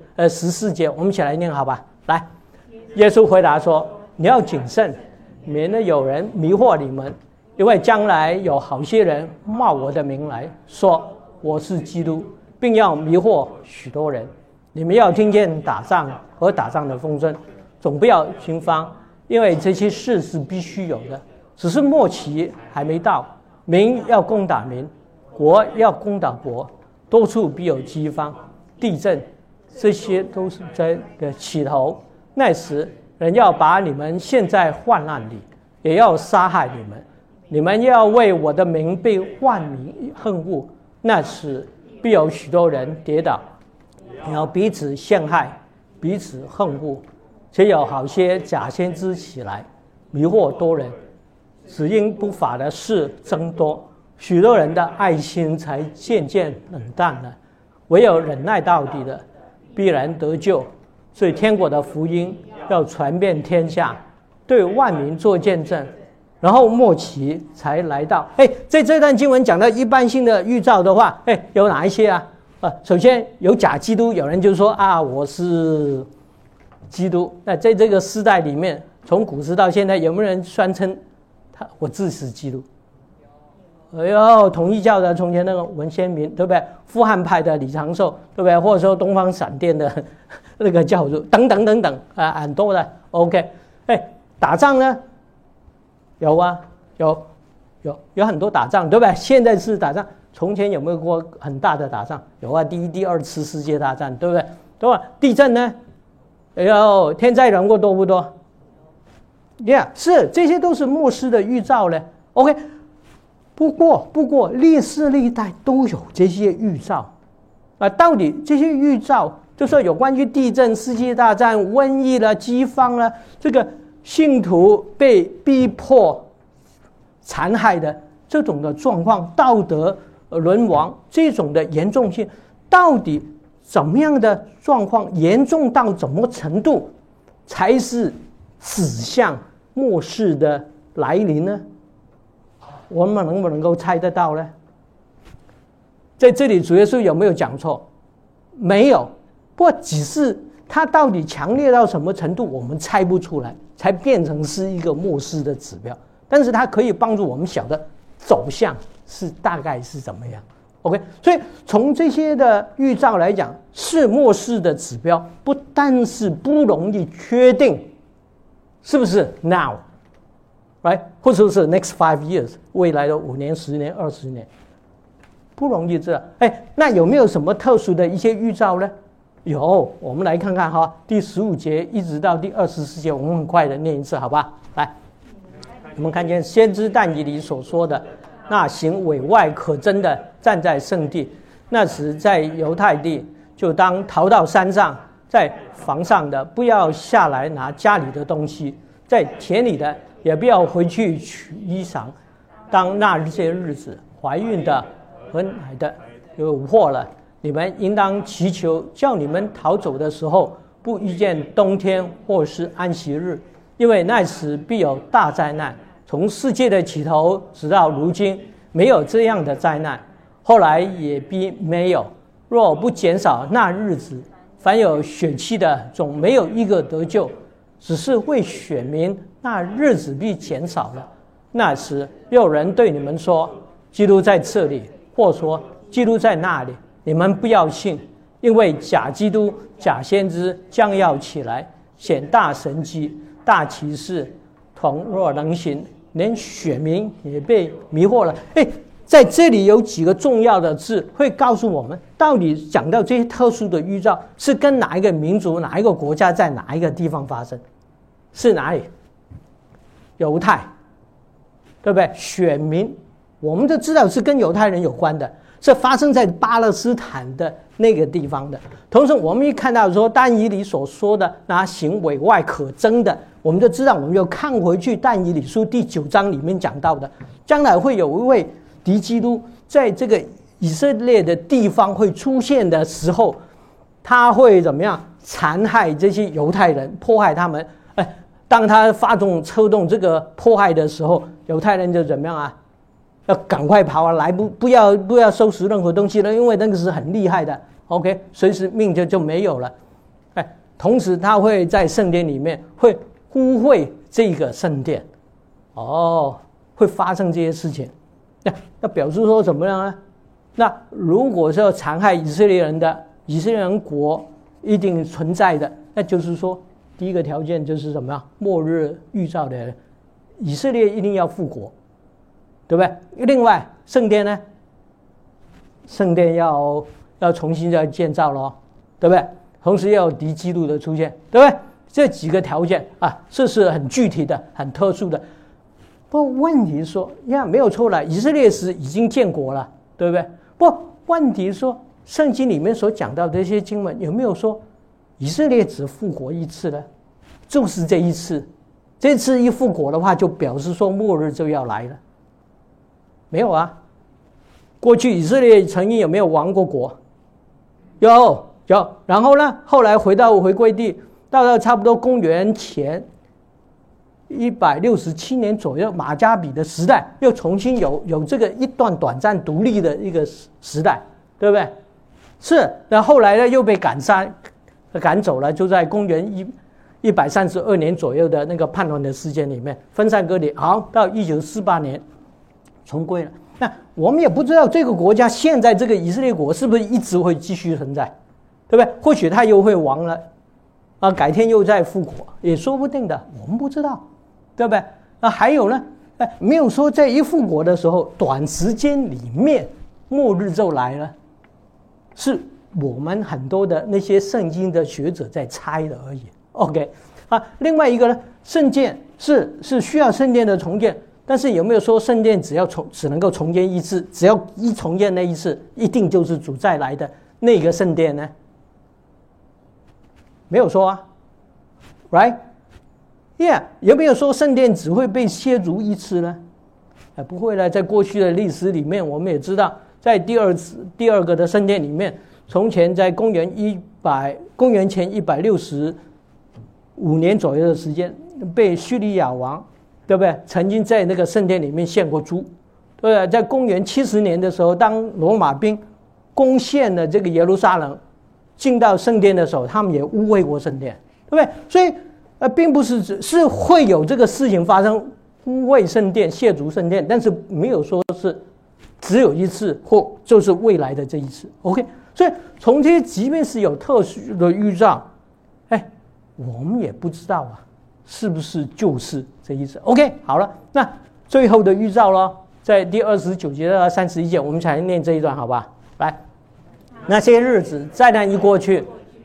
14节，我们一起来念好吧？来，耶稣回答说：“你要谨慎。”免得有人迷惑你们，因为将来有好些人冒我的名来说我是基督，并要迷惑许多人。你们要听见打仗和打仗的风声，总不要惊慌，因为这些事是必须有的，只是末期还没到。民要攻打民，国要攻打国，多处必有饥荒、地震，这些都是在的起头。那时人要把你们陷在患难里，也要杀害你们。你们要为我的名被万民恨恶，那时必有许多人跌倒，然后彼此陷害，彼此恨恶。且有好些假先知起来，迷惑多人，只因不法的事增多，许多人的爱心才渐渐冷淡了。唯有忍耐到底的，必然得救。所以天国的福音要传遍天下，对万民做见证，然后末期才来到。在这段经文讲到一般性的预兆的话，有哪一些啊？首先有假基督，有人就说啊，我是基督。那在这个时代里面，从古时到现在，有没有人宣称我自是基督？统一教的从前那个文先明，对不对？富汉派的李长寿，对不对？或者说东方闪电的那个教主，等等等等很多的。OK， 打仗呢？有啊，有很多打仗，对不对？现在是打仗，从前有没有过很大的打仗？有啊，第一、第二次世界大战，对不对？对吧？地震呢？天灾人祸多不多？是，这些都是末世的预兆呢。OK。不过历世历代都有这些预兆到底这些预兆就是说有关于地震、世界大战、瘟疫了、饥荒了，这个信徒被逼迫残害的这种的状况，道德沦亡这种的严重性，到底怎么样的状况，严重到怎么程度才是指向末世的来临呢？我们能不能够猜得到呢？在这里主耶稣有没有讲错？没有，不过只是他到底强烈到什么程度，我们猜不出来，才变成是一个末世的指标。但是它可以帮助我们晓得走向是大概是怎么样。OK， 所以从这些的预兆来讲，是末世的指标，不但是不容易确定是不是 now。Right， 或者是 next 5 years， 未来的5年、10年、20年，不容易知道。那有没有什么特殊的一些预兆呢？ 有，我们来看看哈，第15节一直到第24节，我们很快的念一次，好吧？来，我们看见先知但以理所说的，那行伪外可憎的，站在圣地，那时在犹太地，就当逃到山上，在房上的不要下来拿家里的东西，在田里的也不要回去取衣裳。当那些日子，怀孕的和奶的有祸了，你们应当祈求，叫你们逃走的时候，不遇见冬天或是安息日，因为那时必有大灾难。从世界的起头直到如今，没有这样的灾难，后来也必没有。若不减少那日子，凡有血气的总没有一个得救，只是为选民，那日子必减少了。那时又有人对你们说，基督在这里，或说基督在那里，你们不要信，因为假基督、假先知将要起来，显大神迹、大奇事，同若能行，连选民也被迷惑了。在这里有几个重要的字会告诉我们，到底讲到这些特殊的预兆是跟哪一个民族、哪一个国家，在哪一个地方发生？是哪里？犹太，对不对？选民，我们都知道是跟犹太人有关的，是发生在巴勒斯坦的那个地方的。同时，我们一看到说但以理所说的那行伪外可憎的，我们就知道，我们就看回去但以理书第9章里面讲到的，将来会有一位敌基督在这个以色列的地方会出现的时候，他会怎么样残害这些犹太人，迫害他们。当他策动这个迫害的时候，犹太人就怎么样啊？要赶快跑来，不要收拾任何东西了，因为那个是很厉害的。OK， 随时命就没有了。同时他会在圣殿里面会污秽这个圣殿，会发生这些事情。那表示说怎么样呢？那如果是要残害以色列人的，以色列人国一定存在的，那就是说第一个条件就是什么样？末日预兆的人，以色列一定要复国，对不对？另外圣殿呢？圣殿要重新再建造咯，对不对？同时要有敌基督的出现，对不对？这几个条件啊，这是很具体的、很特殊的。不过问题说，没有错了，以色列是已经建国了，对不对？不过问题说，圣经里面所讲到的这些经文有没有说以色列只复国一次呢？就是这一次，这次一复国的话，就表示说末日就要来了。没有啊，过去以色列曾经有没有亡过国？有，然后呢，后来回归地，到差不多公元前167年左右，马加比的时代又重新有这个一段短暂独立的一个时代，对不对？是，那后来呢又被赶走了，就在公元132年左右的那个叛乱的事件里面分散割裂，好，到1948年重归了。那我们也不知道这个国家现在这个以色列国是不是一直会继续存在，对不对？或许它又会亡了啊，改天又再复国也说不定的，我们不知道，对不对？还有呢，没有说在一复国的时候短时间里面末日就来了，是我们很多的那些圣经的学者在猜的而已。OK， 另外一个呢，圣殿是需要圣殿的重建，但是有没有说圣殿只能够重建一次，只要一重建那一次，一定就是主再来的那个圣殿呢？没有说啊 ，right？ 有没有说圣殿只会被亵渎一次呢？不会了，在过去的历史里面，我们也知道，在第二个的圣殿里面，从前在公元前165年左右的时间，被叙利亚王，对不对？曾经在那个圣殿里面献过猪，对不对？在公元70年的时候，当罗马兵攻陷了这个耶路撒冷，进到圣殿的时候，他们也污秽过圣殿，对不对？所以并不是会有这个事情发生，污秽圣殿、亵渎圣殿，但是没有说是只有一次，或就是未来的这一次。OK， 所以从这些即便是有特殊的预兆，我们也不知道啊，是不是就是这意思 ？OK， 好了，那最后的预兆咯，在第29节到31节，我们才念这一段，好吧？来，那些日子灾难一过去，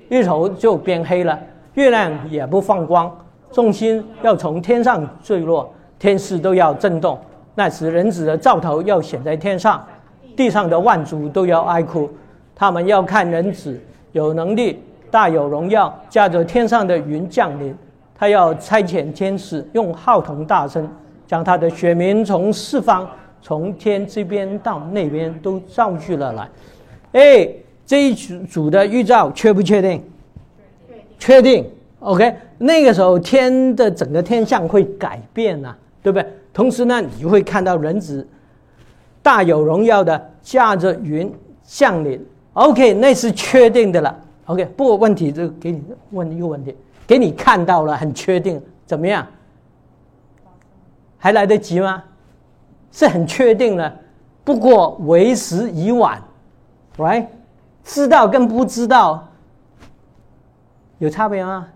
日头就变黑了，月亮也不放光，众星要从天上坠落，天势都要震动。那时人子的兆头要显在天上，地上的万族都要哀哭，他们要看人子有能力，大有荣耀，驾着天上的云降临。他要差遣天使，用号筒大声，将他的选民从四方，从天这边到那边都召聚了来。这一组的预兆确不确定？确定。OK， 那个时候天的整个天象会改变啊，对不对？同时呢，你会看到人子大有荣耀的驾着云降临。OK， 那是确定的了。OK， 不过问题就给你问一个问题，给你看到了，很确定，怎么样？还来得及吗？是很确定了，不过为时已晚 ，right？ 知道跟不知道有差别吗？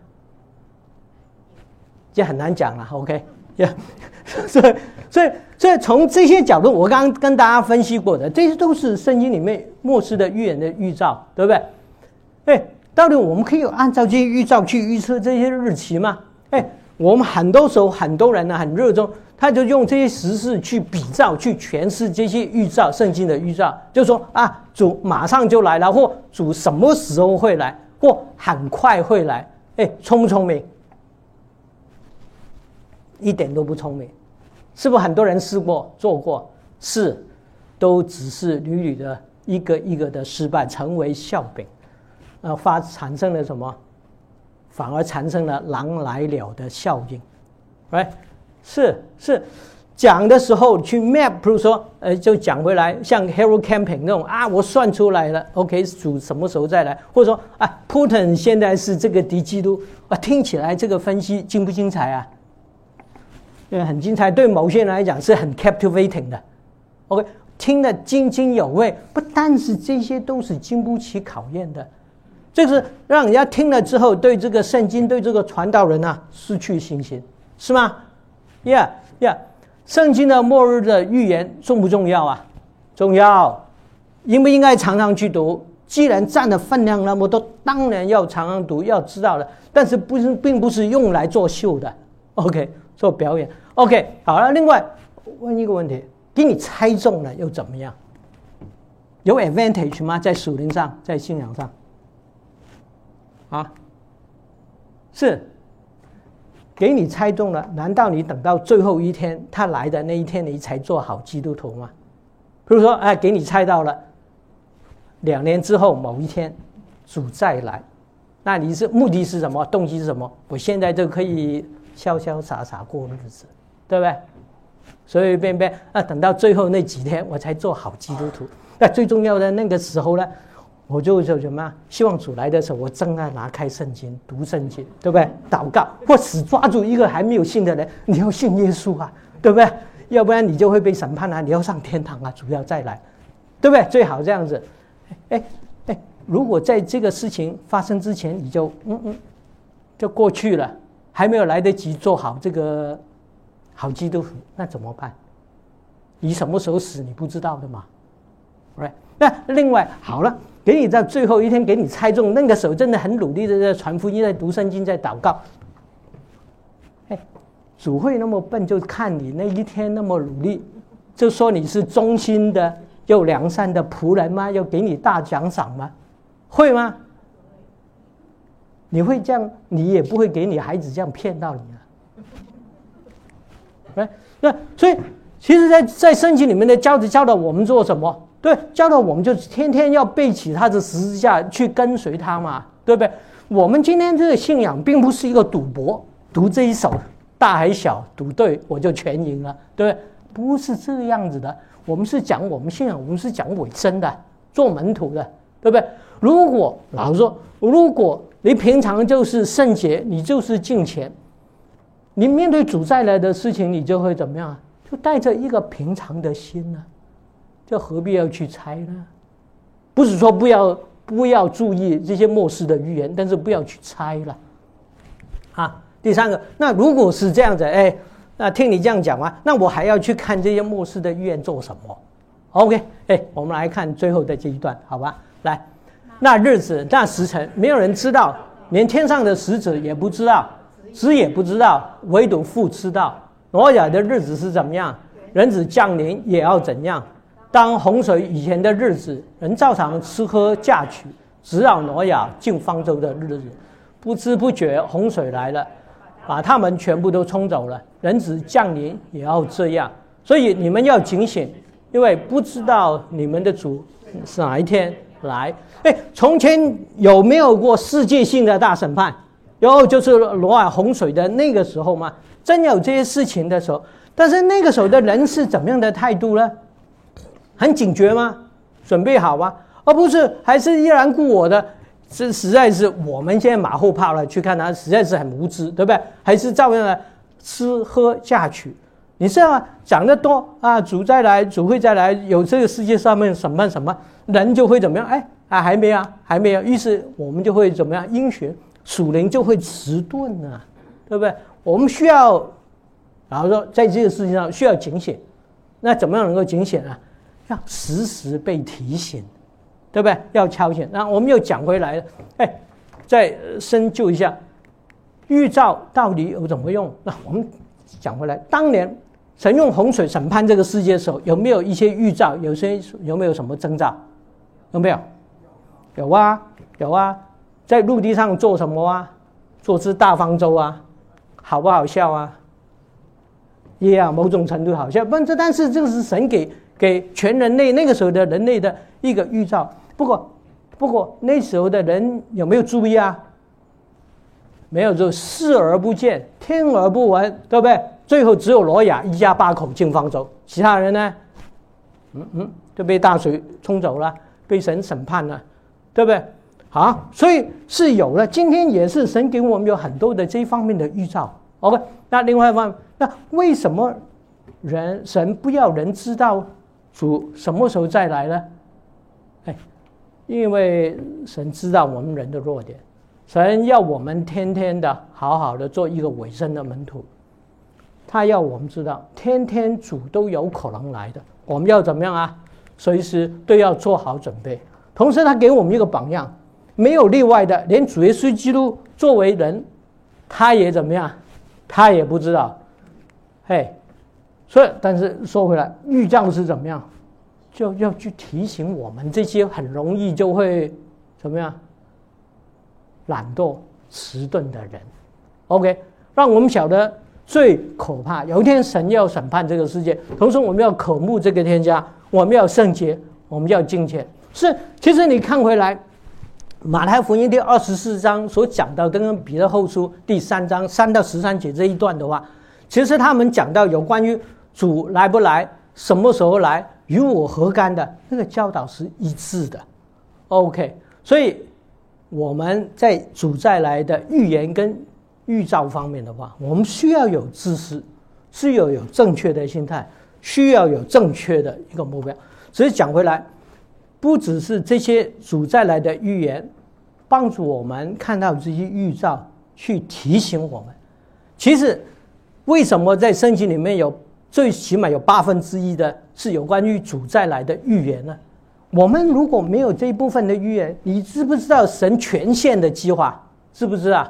这很难讲了 ，OK？ 所以从这些角度，我刚刚跟大家分析过的，这些都是圣经里面末世的预言的预兆，对不对？到底我们可以按照这些预兆去预测这些日期吗？我们很多时候很多人呢很热衷，他就用这些时事去比照、去诠释这些预兆，圣经的预兆，就说啊，主马上就来了，或主什么时候会来，或很快会来。聪不聪明？一点都不聪明。是不是很多人试过做过？是，都只是屡屡的一个一个的失败，成为笑柄，产生了什么？反而产生了狼来了的效应。right？ 是讲的时候去 map， 比如说就讲回来，像 Harold Camping 那种啊，我算出来了 ，OK， 主什么时候再来？或者说啊 ，Putin 现在是这个敌基督啊，听起来这个分析精不精彩啊？很精彩，对某些人来讲是很 captivating 的 ，OK， 听得津津有味。不但是这些都是经不起考验的，这是让人家听了之后对这个圣经、对这个传道人啊失去信心，是吗 ？Yeah， 圣经的末日的预言重不重要啊？重要，应不应该常常去读？既然占的分量那么多，当然要常常读，要知道的。但是并不是用来作秀的 ，OK。做表演 ，OK， 好了。另外问一个问题，给你猜中了又怎么样？有 advantage 吗？在属灵上，在信仰上？啊，是给你猜中了，难道你等到最后一天他来的那一天，你才做好基督徒吗？比如说，给你猜到了，2年之后某一天主再来，那你是目的是什么？动机是什么？我现在就可以潇潇洒洒过日子，对不对？随随便便等到最后那几天我才做好基督徒。那最重要的那个时候呢，我就什么？希望主来的时候，我正在拿开圣经读圣经，对不对？祷告，或死抓住一个还没有信的人，你要信耶稣啊，对不对？要不然你就会被审判啊，你要上天堂啊，主要再来，对不对？最好这样子。如果在这个事情发生之前，你就就过去了。还没有来得及做好这个好基督徒，那怎么办？你什么时候死你不知道的嘛 ，right？ 那另外好了，给你在最后一天给你猜中，那个时候真的很努力的在传福音、在读圣经、在祷告。主会那么笨，就看你那一天那么努力，就说你是忠心的又良善的仆人吗？要给你大奖赏吗？会吗？你会这样，你也不会给你孩子这样骗到你了。那所以，其实在圣经里面的教导我们做什么？对，教导我们就天天要背起他的十字架去跟随他嘛，对不对？我们今天这个信仰并不是一个赌博，读这一手大还小，赌对我就全赢了，对不对？不是这个样子的。我们是讲我们信仰，我们是讲委身的，做门徒的，对不对？如果老实说，如果你平常就是圣洁，你就是敬虔，你面对主再来的事情，你就会怎么样啊？就带着一个平常的心呢，就何必要去猜呢？不是说不要注意这些末世的预言，但是不要去猜了。第三个，那如果是这样子，那听你这样讲啊，那我还要去看这些末世的预言做什么 ？OK， 我们来看最后的这一段，好吧？来。 马那日子那时辰，没有人知道，连天上的使者也不知道，子也不知道，唯独父知道。挪亚的日子是怎么样，人子降临也要怎样。当洪水以前的日子，人照常吃喝嫁娶，直到挪亚进方舟的日子。不知不觉洪水来了，把他们全部都冲走了。人子降临也要这样。所以你们要警醒，因为不知道你们的主是哪一天来。从前有没有过世界性的大审判？有，就是挪亚洪水的那个时候嘛，真有这些事情的时候。但是那个时候的人是怎么样的态度呢？很警觉吗？准备好吗？而不是还是依然故我的。这实在是我们现在马后炮了，去看他实在是很无知，对不对？还是照样的吃喝嫁娶。你知道吗？讲得多啊，主再来，主会再来，有这个世界上面审判什么，人就会怎么样？还没有，还没有。于是我们就会怎么样？因循属灵就会迟钝啊，对不对？我们需要，然后说在这个世界上需要警醒。那怎么样能够警醒啊？要时时被提醒，对不对？要敲醒。那我们又讲回来了，再深究一下，预兆到底有什么用？那我们讲回来，当年神用洪水审判这个世界的时候，有没有一些预兆？有没有什么征兆？有没有？有啊，有啊。在陆地上做什么啊？做只大方舟啊，好不好笑啊？某种程度好笑，但是这个是神给全人类那个时候的人类的一个预兆。不过那时候的人有没有注意啊？没有，就视而不见，听而不闻，对不对？最后只有挪亚一家8口进方舟，其他人呢，就被大水冲走了，被神审判了，对不对？好，所以是有了。今天也是神给我们有很多的这一方面的预兆。OK， 那另外一方面，那为什么神不要人知道主什么时候再来呢？因为神知道我们人的弱点，神要我们天天的好好的做一个委身的门徒。他要我们知道，天天主都有可能来的，我们要怎么样啊？随时都要做好准备。同时，他给我们一个榜样，没有例外的，连主耶稣基督作为人，他也怎么样？他也不知道。所以，但是说回来，预兆是怎么样？就要去提醒我们这些很容易就会怎么样懒惰迟钝的人。OK， 让我们晓得最可怕，有一天神要审判这个世界，同时我们要渴慕这个天家，我们要圣洁，我们要敬虔。是，其实你看回来，马太福音第24章所讲到的跟彼得后书第3章3到13节这一段的话，其实他们讲到有关于主来不来，什么时候来，与我何干的那个教导是一致的。 OK， 所以我们在主再来的预言跟预兆方面的话，我们需要有知识，需要有正确的心态，需要有正确的一个目标。只是讲回来，不只是这些主再来的预言帮助我们看到这些预兆，去提醒我们。其实为什么在圣经里面有最起码有1/8的是有关于主再来的预言呢？我们如果没有这一部分的预言，你知不知道神全线的计划？知不知道？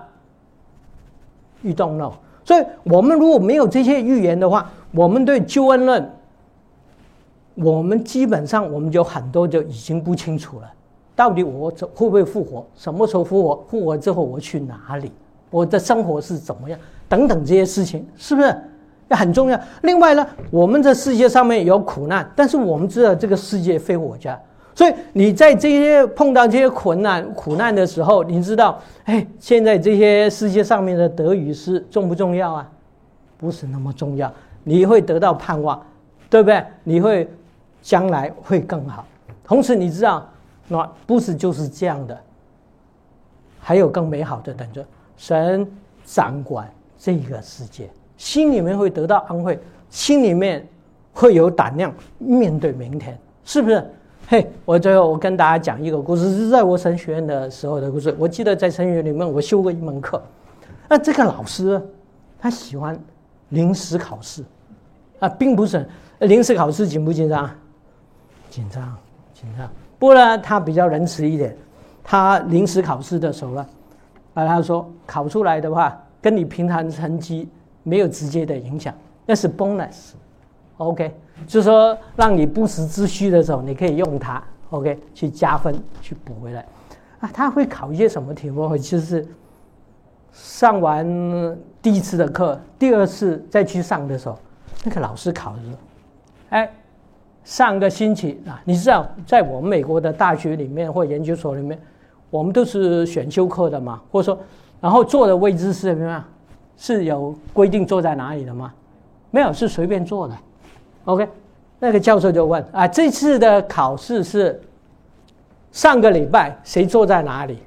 You don't know。 所以我们如果没有这些预言的话，我们对救恩论，我们基本上我们就很多就已经不清楚了。到底我会不会复活？什么时候复活？复活之后我去哪里？我的生活是怎么样？等等这些事情，是不是很重要？另外呢，我们这世界上面有苦难，但是我们知道这个世界非我家。 所以你在这些碰到这些苦难的时候，你知道，现在这些世界上面的得与失重不重要啊？不是那么重要。你会得到盼望，对不对？你会将来会更好。同时你知道，那不是就是这样的，还有更美好的等着。神掌管这个世界，心里面会得到安慰，心里面会有胆量面对明天，是不是？ 我最后我跟大家讲一个故事，是在我神学院的时候的故事。我记得在神学院里面我修过一门课，那这个老师他喜欢临时考试，并不是临时考试紧不紧张？紧张。不过呢，他比较仁慈一点， 他临时考试的时候呢，他说考出来的话，跟你平常成绩没有直接的影响，那是 bonus。OK， 就是说让你不时之需的时候，你可以用它 ，OK， 去加分，去补回来。他会考一些什么题目？就是上完第一次的课，第二次再去上的时候，那个老师考的时候，上个星期你知道，在我们美国的大学里面或研究所里面，我们都是选修课的嘛，或者说，然后坐的位置是什么样？是有规定坐在哪里的吗？没有，是随便坐的。OK， 那个教授就问这次的考试是上个礼拜谁坐在哪里？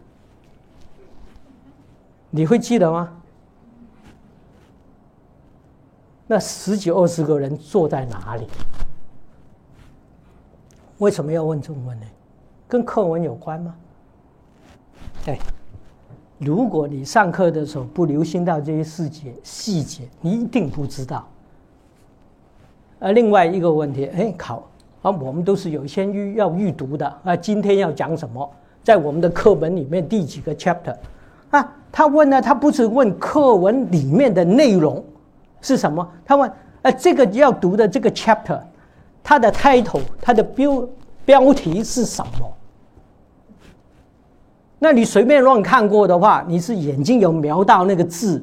你会记得吗？那10几20个人坐在哪里？为什么要问这种问题？跟课文有关吗？如果你上课的时候不留心到这些细节，你一定不知道。另外一个问题，我们都是有先要预读的今天要讲什么，在我们的课本里面第几个 chapter 他问呢，他不是问课文里面的内容是什么，他问这个要读的这个 chapter， 它的 title， 它的标题是什么？那你随便乱看过的话，你是眼睛有瞄到那个字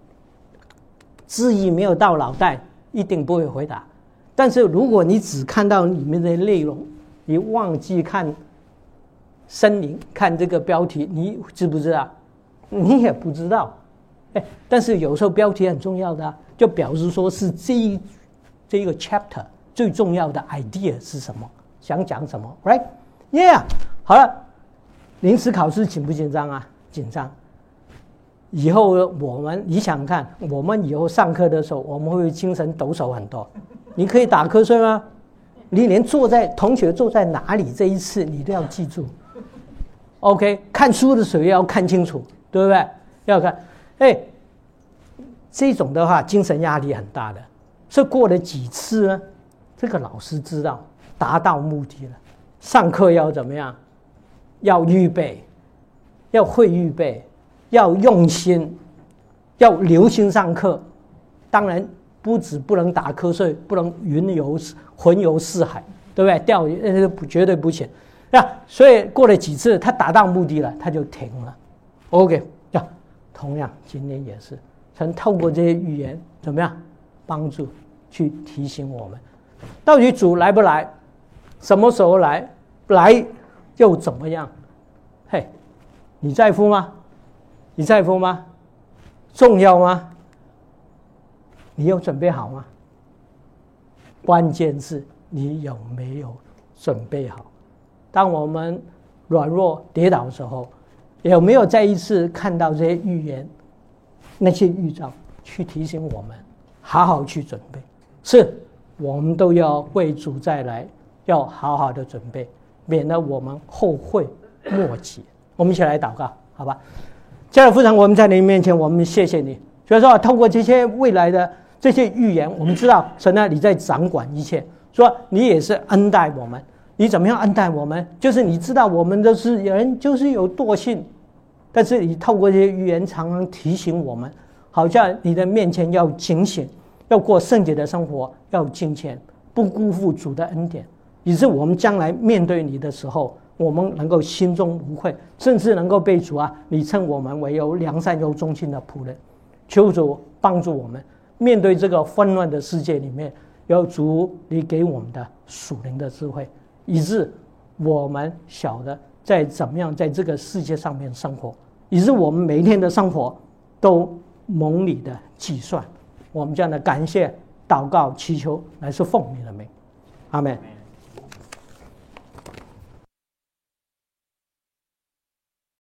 意没有到脑袋，一定不会回答。但是如果你只看到里面的内容，你忘记看声明，看这个标题，你知不知道？你也不知道。但是有时候标题很重要的就表示说是这个 chapter 最重要的 idea 是什么，想讲什么 ，right？ Yeah， 好了，临时考试紧不紧张啊？紧张。以后你想看，我们以后上课的时候，我们会精神抖擞很多。你可以打瞌睡吗？你连同学坐在哪里这一次你都要记住。OK， 看书的时候要看清楚，对不对？要看，这种的话精神压力很大的。所以过了几次呢，这个老师知道达到目的了。上课要怎么样？要预备，要会预备，要用心，要留心上课。当然不能打瞌睡，不能魂游四海，对不对？钓鱼绝对不行。所以过了几次，他达到目的了，他就停了。OK， 同样今天也是，曾透过这些语言怎么样帮助去提醒我们，到底主来不来，什么时候来，来又怎么样？你在乎吗？你在乎吗？重要吗？你有准备好吗？关键是你有没有准备好？当我们软弱跌倒的时候，有没有再一次看到这些预言，那些预兆，去提醒我们好好去准备？是，我们都要为主再来，要好好的准备，免得我们后悔莫及。我们一起来祷告，好吧？亲爱的父神，我们在你面前，我们谢谢你。所以说，透过这些未来的这些预言，我们知道神啊，你在掌管一切，说你也是恩待我们。你怎么样恩待我们？就是你知道我们都是人，就是有惰性，但是你透过这些预言，常常提醒我们，好像你的面前要警醒，要过圣洁的生活，要敬虔，不辜负主的恩典，以致我们将来面对你的时候，我们能够心中无愧，甚至能够被主你称我们为有良善又忠心的仆人。求主帮助我们面对这个纷乱的世界里面，有主你给我们的属灵的智慧，以致我们晓得怎么样在这个世界上面生活，以致我们每一天的生活都蒙你的计算。我们这样的感谢祷告祈求，乃是奉你的名，阿们。